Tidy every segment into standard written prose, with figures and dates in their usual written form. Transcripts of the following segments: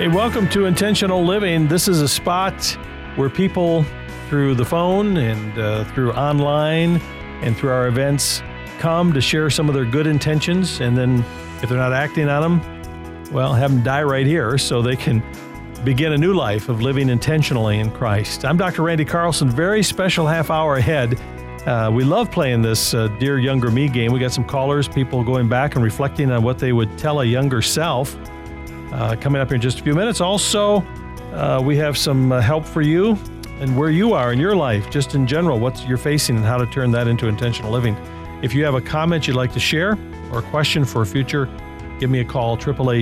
Hey, welcome to Intentional Living. This is a spot where people through the phone and through online and through our events come to share some of their good intentions, and then if they're not acting on them, well, have them die right here so they can begin a new life of living intentionally in Christ. I'm Dr. Randy Carlson. Very special half hour ahead. We love playing this Dear Younger Me game. We got some callers, people going back and reflecting on what they would tell a younger self. Coming up here in just a few minutes. Also, we have some help for you and where you are in your life, just in general, what you're facing and how to turn that into intentional living. If you have a comment you'd like to share or a question for a future, give me a call,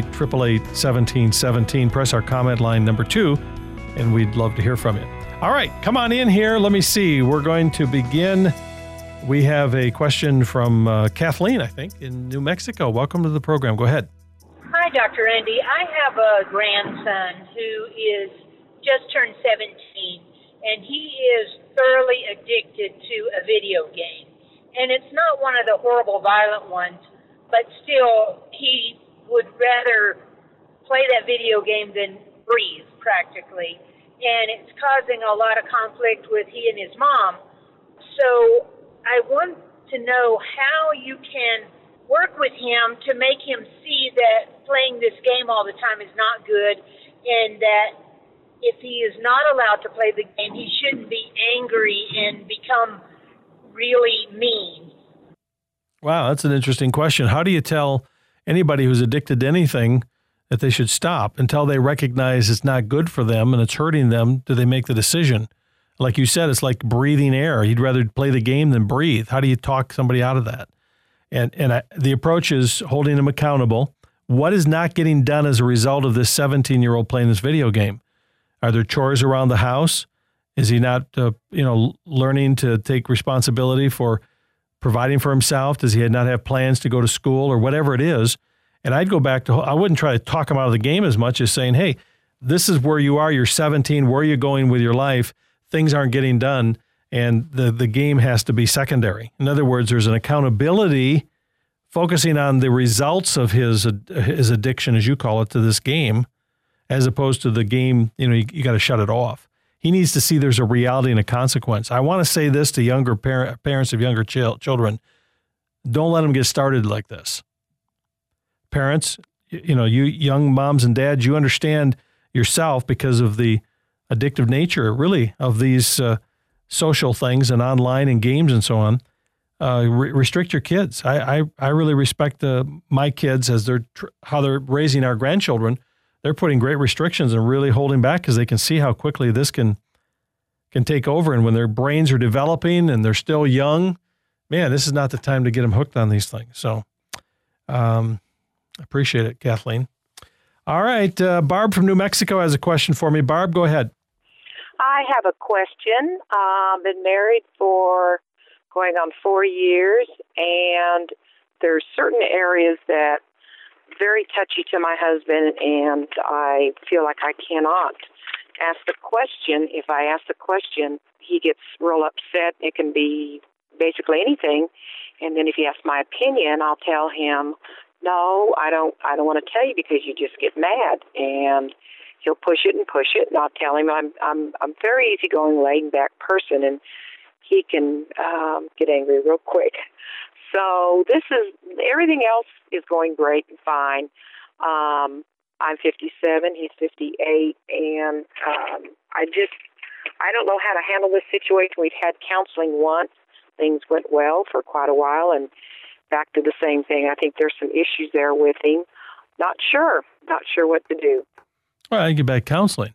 888-888-1717. Press our comment line number 2, and we'd love to hear from you. All right, come on in here. Let me see. We're going to begin. We have a question from Kathleen, I think, in New Mexico. Welcome to the program. Go ahead. Hi, Dr. Andy. I have a grandson who is just turned 17, and he is thoroughly addicted to a video game. And it's not one of the horrible, violent ones, but still, he would rather play that video game than breathe, practically. And it's causing a lot of conflict with he and his mom. So I want to know how you can work with him to make him see that playing this game all the time is not good, and that if he is not allowed to play the game, he shouldn't be angry and become really mean. Wow, that's an interesting question. How do you tell anybody who's addicted to anything that they should stop until they recognize it's not good for them and it's hurting them? Do they make the decision? Like you said, it's like breathing air. You'd rather play the game than breathe. How do you talk somebody out of that? The approach is holding them accountable. What is not getting done as a result of this 17-year-old playing this video game? Are there chores around the house? Is he not, learning to take responsibility for providing for himself? Does he not have plans to go to school or whatever it is? And I'd go back to, I wouldn't try to talk him out of the game as much as saying, hey, this is where you are. You're 17. Where are you going with your life? Things aren't getting done. And the game has to be secondary. In other words, there's an accountability focusing on the results of his addiction, as you call it, to this game, as opposed to the game, you got to shut it off. He needs to see there's a reality and a consequence. I want to say this to younger parents of younger children. Don't let them get started like this. Parents, you young moms and dads, you understand yourself because of the addictive nature, really, of these social things and online and games and so on. Restrict your kids. I really respect my kids as how they're raising our grandchildren. They're putting great restrictions and really holding back because they can see how quickly this can take over. And when their brains are developing and they're still young, man, this is not the time to get them hooked on these things. So appreciate it, Kathleen. All right, Barb from New Mexico has a question for me. Barb, go ahead. I have a question. Been married for going on 4 years, and there's certain areas that very touchy to my husband, and I feel like I cannot ask the question. If I ask the question, he gets real upset. It can be basically anything. And then if he asks my opinion, I'll tell him, no, I don't want to tell you because you just get mad. And he'll push it, and I'll tell him I'm a very easygoing, laid-back person, and he can get angry real quick. So everything else is going great and fine. I'm 57, he's 58, and I don't know how to handle this situation. We've had counseling once. Things went well for quite a while, and back to the same thing. I think there's some issues there with him. Not sure what to do. Well, I get back counseling.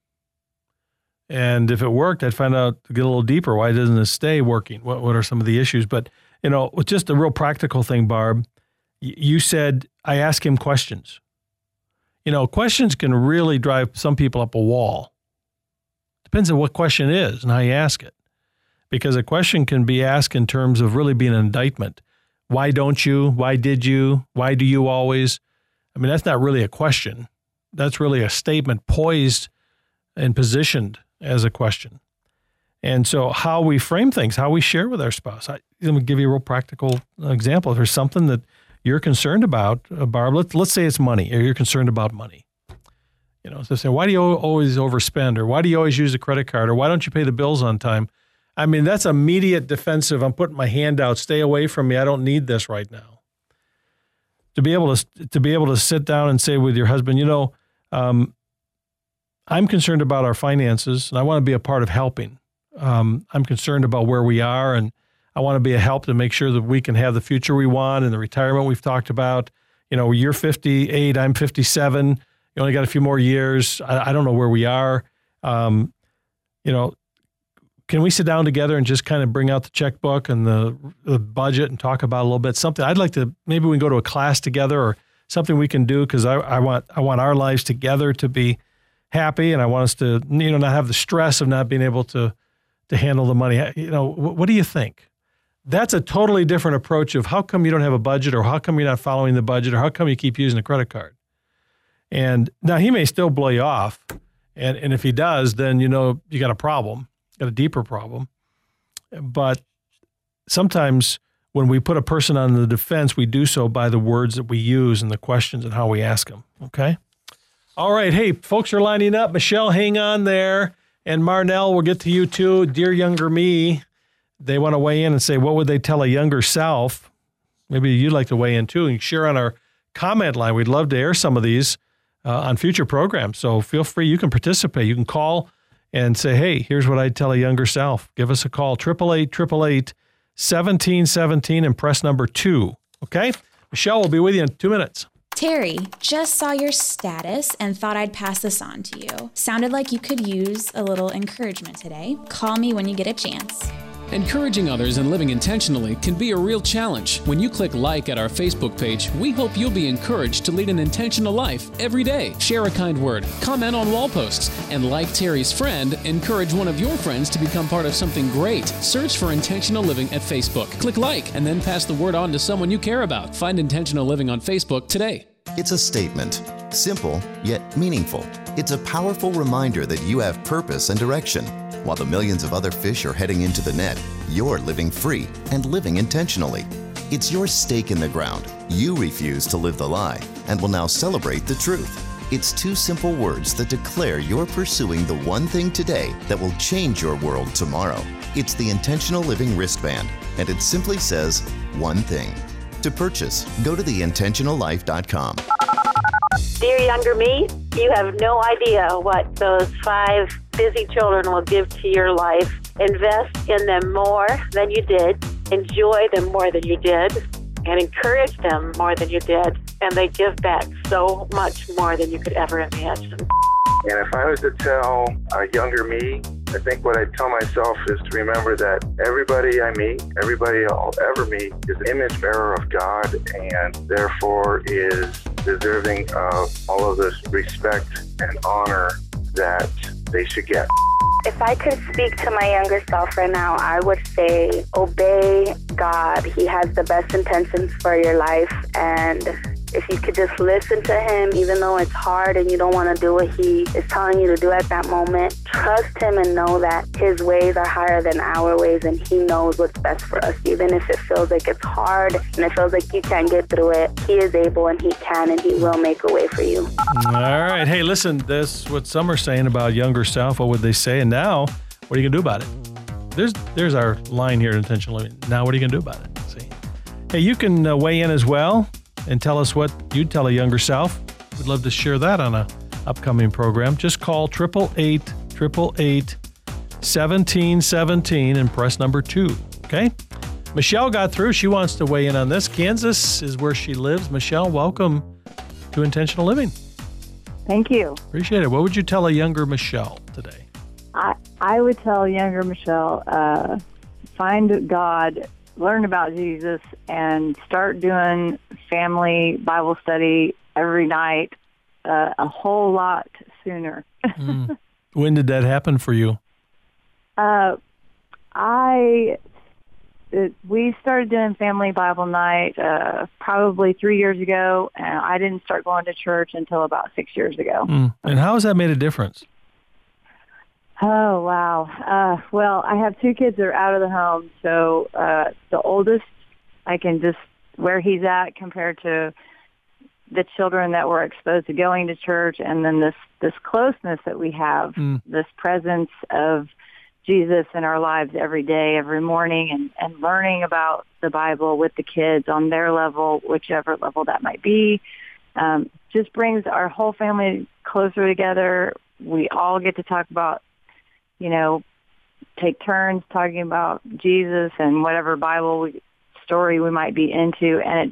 And if it worked, I'd find out, get a little deeper. Why doesn't it stay working? What are some of the issues? But, just a real practical thing, Barb, you said, I ask him questions. Questions can really drive some people up a wall. Depends on what question it is and how you ask it. Because a question can be asked in terms of really being an indictment. Why don't you? Why did you? Why do you always? I mean, that's not really a question. That's really a statement poised and positioned as a question. And so how we frame things, how we share with our spouse. Let me give you a real practical example. If there's something that you're concerned about, Barb, let's say it's money, or you're concerned about money. So say, why do you always overspend? Or why do you always use a credit card? Or why don't you pay the bills on time? I mean, that's immediate defensive. I'm putting my hand out. Stay away from me. I don't need this right now. To be able to sit down and say with your husband, I'm concerned about our finances and I want to be a part of helping. I'm concerned about where we are and I want to be a help to make sure that we can have the future we want and the retirement we've talked about. You're 58, I'm 57. You only got a few more years. I don't know where we are. Can we sit down together and just kind of bring out the checkbook and the budget and talk about a little bit something? I'd like to, maybe we can go to a class together or something we can do because I want our lives together to be happy and I want us to, not have the stress of not being able to handle the money. What do you think? That's a totally different approach of how come you don't have a budget or how come you're not following the budget or how come you keep using a credit card? And now he may still blow you off. And if he does, then, you got a problem. Got a deeper problem. But sometimes when we put a person on the defense, we do so by the words that we use and the questions and how we ask them. Okay? All right. Hey, folks are lining up. Michelle, hang on there. And Marnell, we'll get to you too. Dear Younger Me, they want to weigh in and say, what would they tell a younger self? Maybe you'd like to weigh in too and share on our comment line. We'd love to air some of these on future programs. So feel free. You can participate. You can call and say, hey, here's what I'd tell a younger self. Give us a call, 888-888-1717 and press number 2. Okay? Michelle will be with you in 2 minutes. Terry, just saw your status and thought I'd pass this on to you. Sounded like you could use a little encouragement today. Call me when you get a chance. Encouraging others and living intentionally can be a real challenge. When you click like at our Facebook page, we hope you'll be encouraged to lead an intentional life every day. Share a kind word, comment on wall posts, and like Terry's friend, encourage one of your friends to become part of something great. Search for Intentional Living at Facebook. Click like and then pass the word on to someone you care about. Find Intentional Living on Facebook today. It's a statement, simple yet meaningful. It's a powerful reminder that you have purpose and direction. While the millions of other fish are heading into the net, you're living free and living intentionally. It's your stake in the ground. You refuse to live the lie and will now celebrate the truth. It's 2 simple words that declare you're pursuing the one thing today that will change your world tomorrow. It's the Intentional Living wristband, and it simply says one thing. To purchase, go to theintentionallife.com. Dear Younger Me, you have no idea what those 5 busy children will give to your life. Invest in them more than you did, enjoy them more than you did, and encourage them more than you did. And they give back so much more than you could ever imagine. And if I was to tell a younger me, I think what I'd tell myself is to remember that everybody I meet, everybody I'll ever meet, is an image bearer of God and therefore is deserving of all of this respect and honor that they should get. If I could speak to my younger self right now, I would say obey God. He has the best intentions for your life, and if you could just listen to him, even though it's hard and you don't want to do what he is telling you to do at that moment, trust him and know that his ways are higher than our ways and he knows what's best for us. Even if it feels like it's hard and it feels like you can't get through it, he is able and he can and he will make a way for you. All right. Hey, listen, this is what some are saying about younger self. What would they say? And now, what are you going to do about it? There's our line here at Intentional Living. Now, what are you going to do about it? See? Hey, you can weigh in as well and tell us what you'd tell a younger self. We'd love to share that on an upcoming program. Just call 888-888-1717 and press number 2. Okay? Michelle got through. She wants to weigh in on this. Kansas is where she lives. Michelle, welcome to Intentional Living. Thank you. Appreciate it. What would you tell a younger Michelle today? I would tell younger Michelle, find God, learn about Jesus, and start doing family Bible study every night a whole lot sooner. When did that happen for you? We started doing family Bible night probably 3 years ago, and I didn't start going to church until about 6 years ago. And how has that made a difference? Oh, wow. Well, I have 2 kids that are out of the home, so the oldest, I can just, where he's at compared to the children that were exposed to going to church, and then this closeness that we have, this presence of Jesus in our lives every day, every morning, and learning about the Bible with the kids on their level, whichever level that might be, just brings our whole family closer together. We all get to talk about, take turns talking about Jesus and whatever Bible story we might be into, and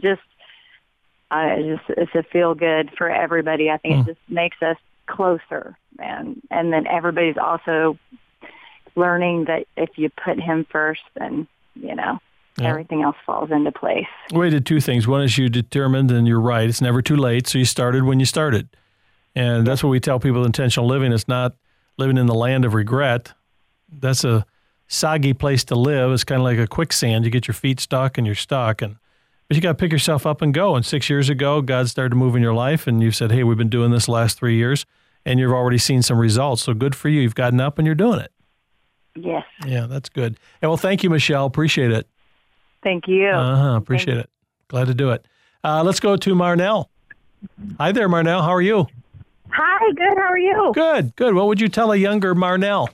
it's a feel good for everybody. I think it just makes us closer, and then everybody's also learning that if you put him first, then everything else falls into place. We did two things. One is you determined, and you're right, it's never too late. So you started when you started, and that's what we tell people. Intentional living is not living in the land of regret. That's a soggy place to live. It's kind of like a quicksand. You get your feet stuck and you're stuck, but you got to pick yourself up and go. And 6 years ago, God started to move in your life, and you said, hey, we've been doing this the last 3 years, and you've already seen some results. So good for you. You've gotten up and you're doing it. Yes. Yeah, that's good. And well, thank you, Michelle. Appreciate it. Thank you. Appreciate it. Glad to do it. Let's go to Marnell. Hi there, Marnell. How are you? Hi, good. How are you? Good. What would you tell a younger Marnell?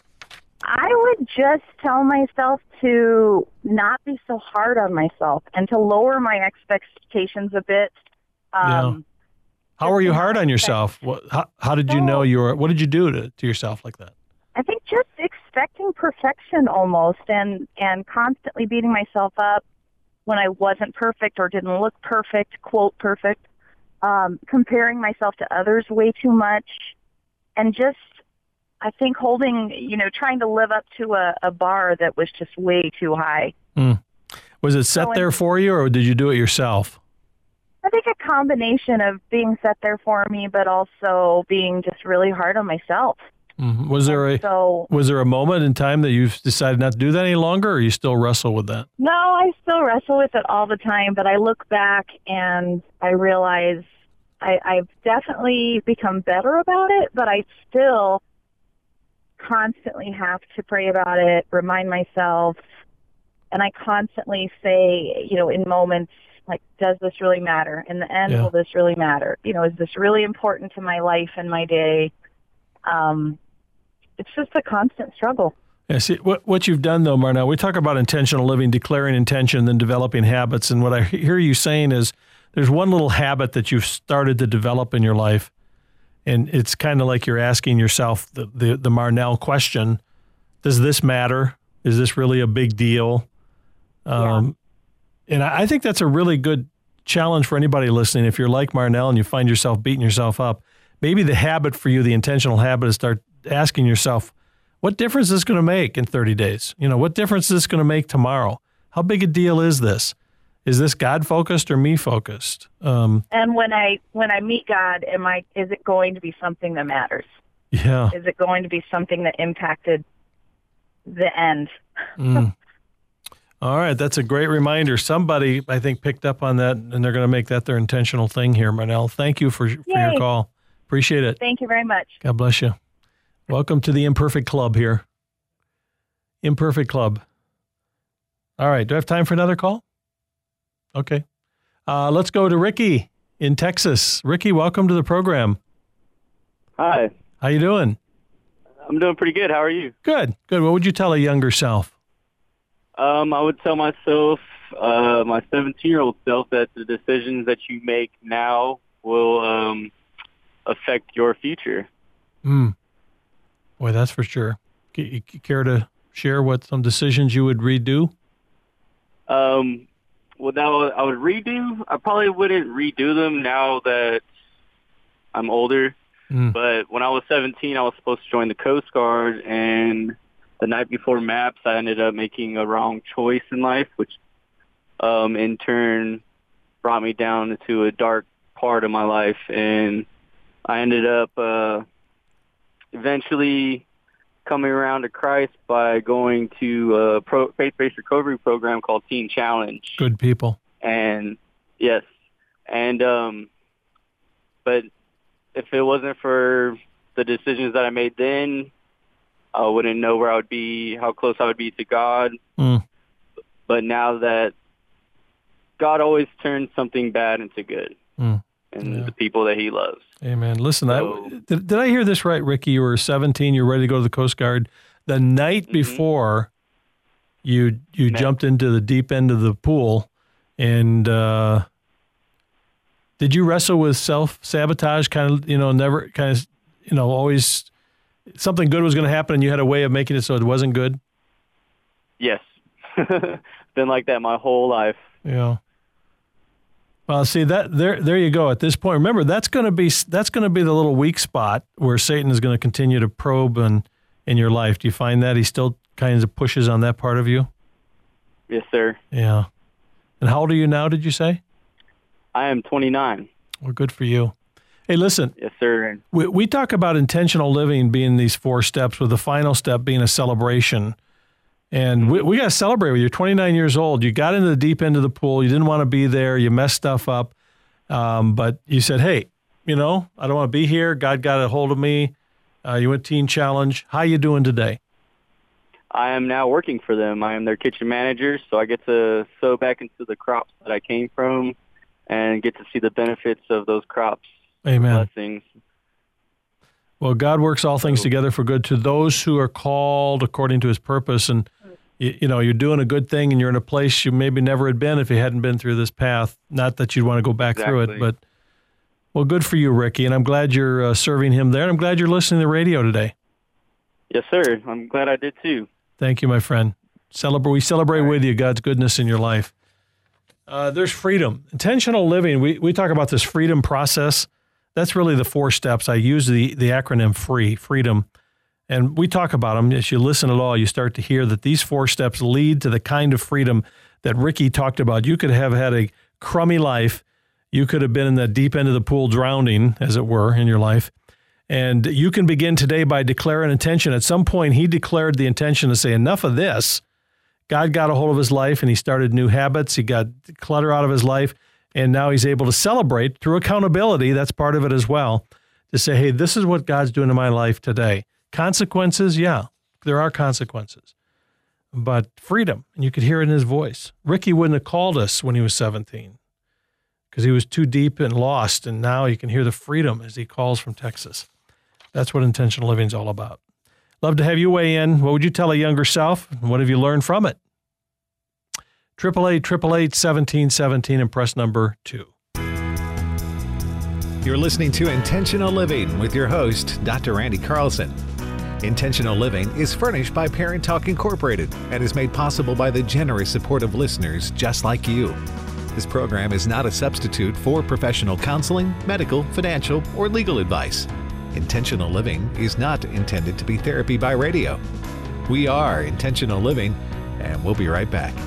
I would just tell myself to not be so hard on myself and to lower my expectations a bit. How were you hard on yourself? How did you know what did you do to yourself like that? I think just expecting perfection almost and constantly beating myself up when I wasn't perfect or didn't look perfect, quote perfect, comparing myself to others way too much, and just, I think, trying to live up to a bar that was just way too high. Was it set there for you, or did you do it yourself? I think a combination of being set there for me, but also being just really hard on myself. Was there a moment in time that you've decided not to do that any longer, or you still wrestle with that? No, I still wrestle with it all the time, but I look back and I realize I've definitely become better about it, but I still constantly have to pray about it, remind myself, and I constantly say, in moments like, does this really matter? In the end, will this really matter? Is this really important to my life and my day? It's just a constant struggle. Yeah, see, what you've done, though, Marnell, we talk about intentional living, declaring intention, then developing habits. And what I hear you saying is there's one little habit that you've started to develop in your life. And it's kind of like you're asking yourself the Marnell question, does this matter? Is this really a big deal? And I think that's a really good challenge for anybody listening. If you're like Marnell and you find yourself beating yourself up, maybe the habit for you, the intentional habit, is start asking yourself, what difference is this going to make in 30 days? What difference is this going to make tomorrow? How big a deal is this? Is this God-focused or me-focused? And when I meet God, is it going to be something that matters? Yeah. Is it going to be something that impacted the end? All right, that's a great reminder. Somebody, I think, picked up on that, and they're going to make that their intentional thing here, Marnell. Thank you for your call. Appreciate it. Thank you very much. God bless you. Welcome to the Imperfect Club here. Imperfect Club. All right, do I have time for another call? Okay. Let's go to Ricky in Texas. Ricky, welcome to the program. Hi. How you doing? I'm doing pretty good. How are you? Good. What would you tell a younger self? I would tell myself, my 17-year-old self, that the decisions that you make now will affect your future. Boy, that's for sure. You care to share what some decisions you would redo? What I would redo, I probably wouldn't redo them now that I'm older. But when I was 17, I was supposed to join the Coast Guard, and the night before MAPS, I ended up making a wrong choice in life, which in turn brought me down into a dark part of my life, and I ended up eventually coming around to Christ by going to a faith-based recovery program called Teen Challenge. Good people. And yes, and but if it wasn't for the decisions that I made then, I wouldn't know where I would be, how close I would be to God. But now that God always turns something bad into good. and the people that he loves. Amen. Listen, did I hear this right, Ricky? You were 17, you're ready to go to the Coast Guard. The night before you jumped into the deep end of the pool, and did you wrestle with self-sabotage, always something good was going to happen and you had a way of making it so it wasn't good? Yes. Been like that my whole life. Yeah. Well, see that there you go. At this point, remember that's going to be the little weak spot where Satan is going to continue to probe in your life. Do you find that he still kind of pushes on that part of you? Yes, sir. Yeah. And how old are you now? Did you say? I am 29. Well, good for you. Hey, listen. Yes, sir. We talk about intentional living being these 4 steps, with the final step being a celebration. And we got to celebrate with you. You're 29 years old. You got into the deep end of the pool. You didn't want to be there. You messed stuff up. But you said, hey, I don't want to be here. God got a hold of me. You went Teen Challenge. How you doing today? I am now working for them. I am their kitchen manager, so I get to sow back into the crops that I came from and get to see the benefits of those crops. Amen. Blessings. Well, God works all things together for good to those who are called according to his purpose. And, you're doing a good thing and you're in a place you maybe never had been if you hadn't been through this path. Not that you'd want to go back through it, but, well, good for you, Ricky. And I'm glad you're serving him there. And I'm glad you're listening to the radio today. Yes, sir. I'm glad I did too. Thank you, my friend. We celebrate with you God's goodness in your life. There's freedom. Intentional living, we talk about this freedom process. That's really the 4 steps. I use the acronym freedom. And we talk about them. As you listen at all, you start to hear that these 4 steps lead to the kind of freedom that Ricky talked about. You could have had a crummy life. You could have been in the deep end of the pool drowning, as it were, in your life. And you can begin today by declaring intention. At some point, he declared the intention to say, enough of this. God got a hold of his life and he started new habits. He got clutter out of his life. And now he's able to celebrate through accountability. That's part of it as well. To say, hey, this is what God's doing in my life today. Consequences, yeah, there are consequences. But freedom, and you could hear it in his voice. Ricky wouldn't have called us when he was 17 because he was too deep and lost. And now you can hear the freedom as he calls from Texas. That's what intentional living is all about. Love to have you weigh in. What would you tell a younger self? And what have you learned from it? 888-888-1717 and press number 2. You're listening to Intentional Living with your host, Dr. Randy Carlson. Intentional Living is furnished by Parent Talk Incorporated and is made possible by the generous support of listeners just like you. This program is not a substitute for professional counseling, medical, financial, or legal advice. Intentional Living is not intended to be therapy by radio. We are Intentional Living, and we'll be right back.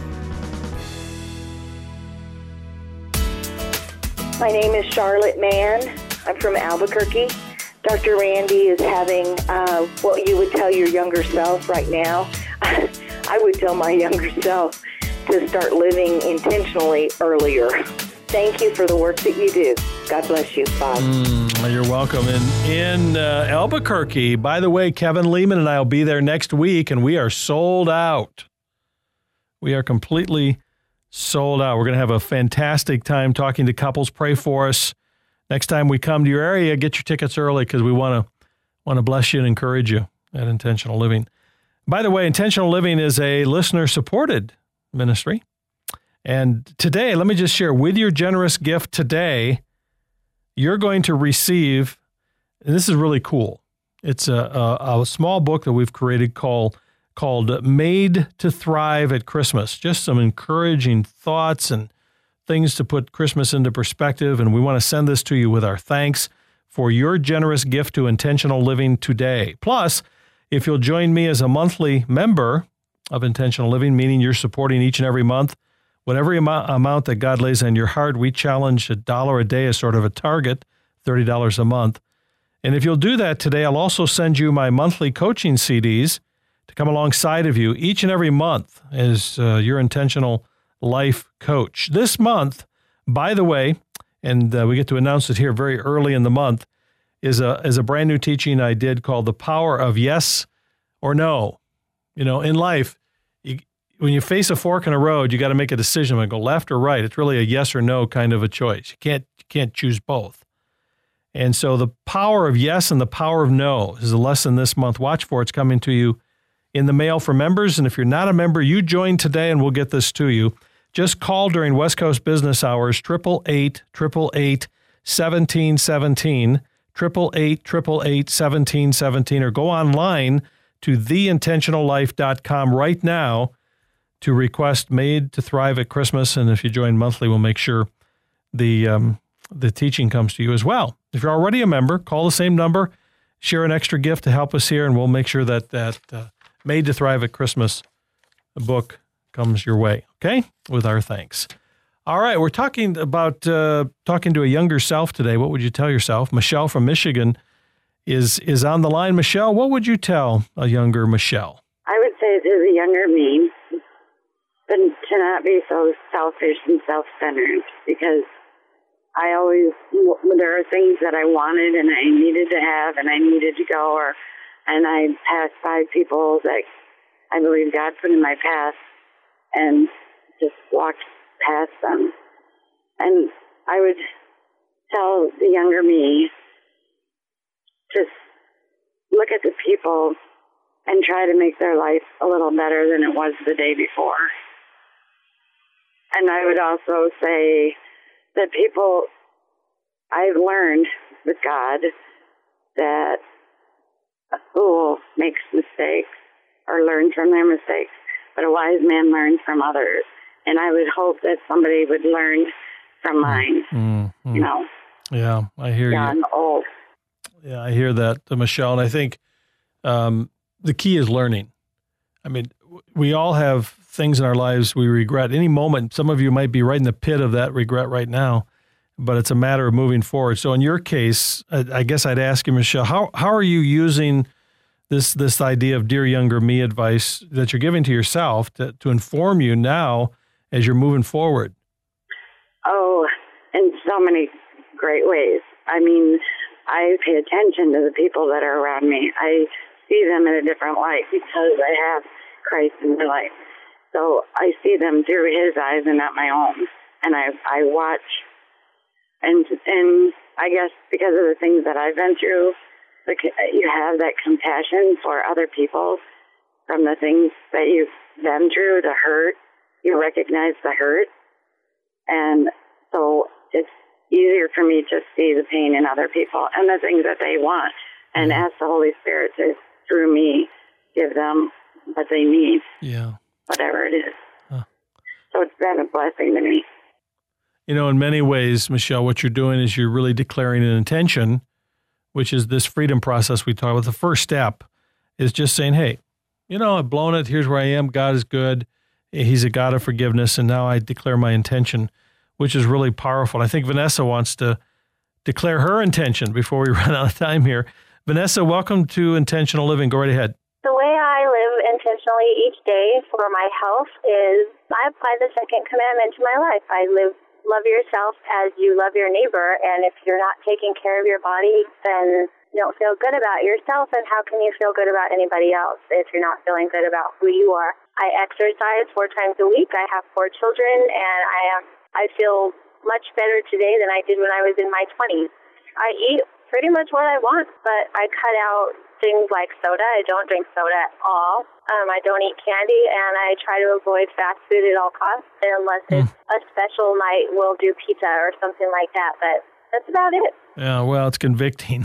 My name is Charlotte Mann. I'm from Albuquerque. Dr. Randy is having what you would tell your younger self right now. I would tell my younger self to start living intentionally earlier. Thank you for the work that you do. God bless you. Bye. You're welcome. In Albuquerque, by the way, Kevin Lehman and I will be there next week, and we are sold out. We are completely sold out. We're going to have a fantastic time talking to couples. Pray for us. Next time we come to your area, get your tickets early because we want to bless you and encourage you at Intentional Living. By the way, Intentional Living is a listener-supported ministry. And today, let me just share, with your generous gift today, you're going to receive, and this is really cool. It's a small book that we've created called Made to Thrive at Christmas. Just some encouraging thoughts and things to put Christmas into perspective. And we want to send this to you with our thanks for your generous gift to Intentional Living today. Plus, if you'll join me as a monthly member of Intentional Living, meaning you're supporting each and every month, whatever amount that God lays on your heart, we challenge $1 a day as sort of a target, $30 a month. And if you'll do that today, I'll also send you my monthly coaching CDs to come alongside of you each and every month as your intentional life coach. This month, by the way, and we get to announce it here very early in the month, is a brand new teaching I did called The Power of Yes or No. You know, in life, when you face a fork in a road, you got to make a decision. I go left or right. It's really a yes or no kind of a choice. You can't choose both. And so the power of yes and the power of no is a lesson this month. Watch for it. It's coming to you in the mail for members. And if you're not a member, you join today and we'll get this to you. Just call during West Coast business hours, 888-888-1717, 888-888-1717, or go online to theintentionallife.com right now to request Made to Thrive at Christmas. And if you join monthly, we'll make sure the teaching comes to you as well. If you're already a member, call the same number, share an extra gift to help us here, and we'll make sure that Made to Thrive at Christmas book comes your way, okay? With our thanks. All right, we're talking about talking to a younger self today. What would you tell yourself? Michelle from Michigan is on the line. Michelle, what would you tell a younger Michelle? I would say to the younger me, but to not be so selfish and self-centered, because there are things that I wanted and I needed to have and I needed to go, and I passed by people that I believe God put in my path and just walked past them. And I would tell the younger me, just look at the people and try to make their life a little better than it was the day before. And I would also say that people, I've learned with God that a fool makes mistakes or learns from their mistakes, but a wise man learns from others. And I would hope that somebody would learn from mine, you know. Yeah, I hear you. Old. Yeah, I hear that, Michelle. And I think the key is learning. I mean, we all have things in our lives we regret. Any moment, some of you might be right in the pit of that regret right now, but it's a matter of moving forward. So in your case, I guess I'd ask you, Michelle, how are you using this idea of dear younger me advice that you're giving to yourself to inform you now as you're moving forward? Oh, in so many great ways. I mean, I pay attention to the people that are around me. I see them in a different light because I have Christ in my life. So I see them through his eyes and not my own. And I watch. And I guess because of the things that I've been through, you have that compassion for other people from the things that you've been through, the hurt. You recognize the hurt. And so it's easier for me to see the pain in other people and the things that they want, and ask the Holy Spirit to, through me, give them what they need. Yeah. Whatever it is. So it's been a blessing to me. You know, in many ways, Michelle, what you're doing is you're really declaring an intention, which is this freedom process we talk about. The first step is just saying, hey, you know, I've blown it. Here's where I am. God is good. He's a God of forgiveness. And now I declare my intention, which is really powerful. I think Vanessa wants to declare her intention before we run out of time here. Vanessa, welcome to Intentional Living. Go right ahead. The way I live intentionally each day for my health is I apply the second commandment to my life. Love yourself as you love your neighbor. And if you're not taking care of your body, then you don't feel good about yourself. And how can you feel good about anybody else if you're not feeling good about who you are? I exercise 4 times a week. I have 4 children, and I feel much better today than I did when I was in my 20s. I eat pretty much what I want, but I cut out things like soda. I don't drink soda at all. I don't eat candy, and I try to avoid fast food at all costs, unless it's a special night. We'll do pizza or something like that, but that's about it. Yeah, well, it's convicting.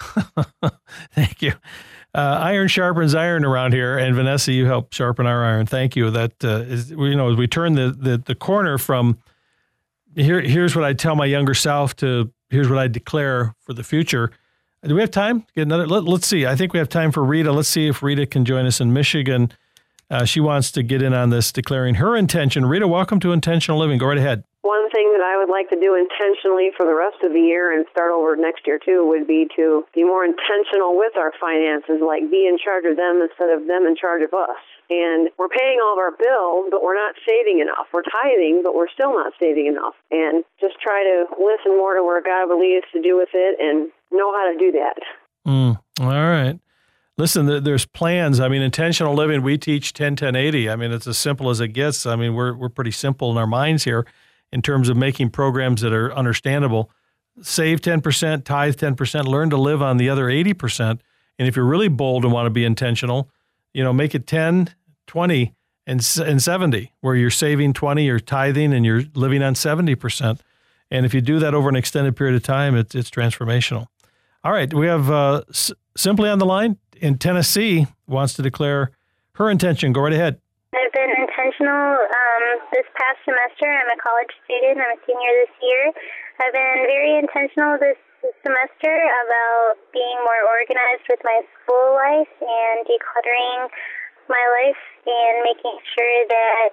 Thank you. Iron sharpens iron around here, and Vanessa, you help sharpen our iron. Thank you. That is, you know, as we turn the corner from here's what I tell my younger self to here's what I declare for the future. Do we have time to get another? Let's see. I think we have time for Rita. Let's see if Rita can join us in Michigan. She wants to get in on this, declaring her intention. Rita, welcome to Intentional Living. Go right ahead. One thing that I would like to do intentionally for the rest of the year and start over next year too would be to be more intentional with our finances, like be in charge of them instead of them in charge of us. And we're paying all of our bills, but we're not saving enough. We're tithing, but we're still not saving enough. And just try to listen more to where God will lead us to do with it and know how to do that. All right. Listen, there's plans. I mean, Intentional Living, we teach 10-10-80. I mean, it's as simple as it gets. I mean, we're pretty simple in our minds here in terms of making programs that are understandable. save 10%, tithe 10%, learn to live on the other 80%. And if you're really bold and want to be intentional, make it 10, 20, and 70, where you're saving 20, you're tithing, and you're living on 70%. And if you do that over an extended period of time, it's transformational. All right, we have Simply on the line in Tennessee, wants to declare her intention. Go right ahead. I've been intentional this past semester. I'm a college student. I'm a senior this year. I've been very intentional this semester about being more organized with my school life and decluttering my life and making sure that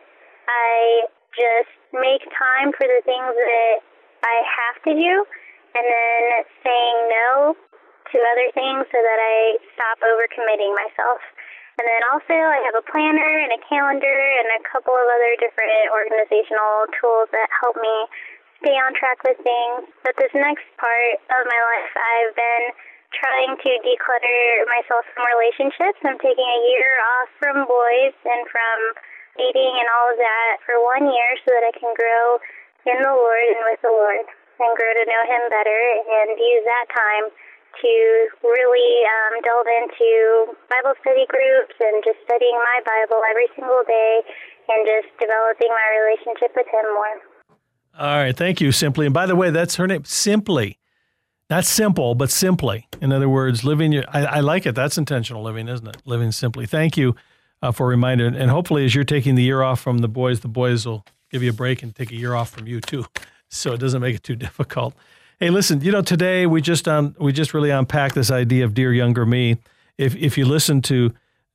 I just make time for the things that I have to do, and then saying no to other things so that I stop overcommitting myself. And then also I have a planner and a calendar and a couple of other different organizational tools that help me stay on track with things. But this next part of my life, I've been trying to declutter myself from relationships. I'm taking a year off from boys and from dating and all of that for 1 year so that I can grow in the Lord and with the Lord and grow to know Him better and use that time to really delve into Bible study groups and just studying my Bible every single day and just developing my relationship with Him more. All right. Thank you, Simply. And by the way, that's her name, Simply. Not simple, but simply. In other words, I like it. That's intentional living, isn't it? Living simply. Thank you for a reminder. And hopefully as you're taking the year off from the boys will give you a break and take a year off from you too. So it doesn't make it too difficult. Hey, listen, today we just really unpacked this idea of Dear Younger Me. If you listen to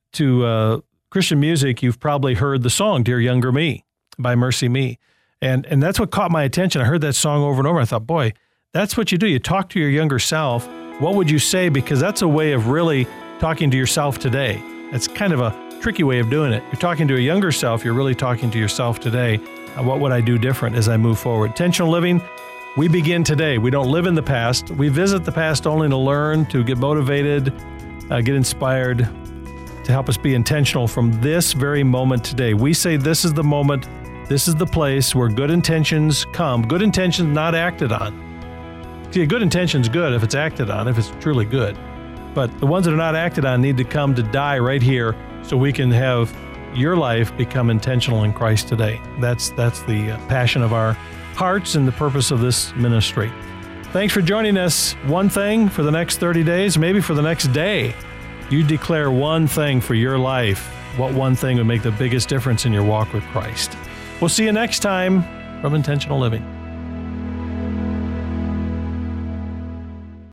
Christian music, you've probably heard the song Dear Younger Me by Mercy Me. And that's what caught my attention. I heard that song over and over. I thought, boy, that's what you do. You talk to your younger self. What would you say? Because that's a way of really talking to yourself today. It's kind of a tricky way of doing it. You're talking to a younger self. You're really talking to yourself today. What would I do different as I move forward? Intentional living. We begin today. We don't live in the past. We visit the past only to learn, to get motivated, get inspired, to help us be intentional from this very moment today. We say this is the moment, this is the place where good intentions come. Good intentions not acted on. See, a good intention's good if it's acted on, if it's truly good. But the ones that are not acted on need to come to die right here so we can have your life become intentional in Christ today. That's the passion of our hearts and the purpose of this ministry. Thanks for joining us. One thing for the next 30 days, maybe for the next day, you declare one thing for your life. What one thing would make the biggest difference in your walk with Christ? We'll see you next time from Intentional Living.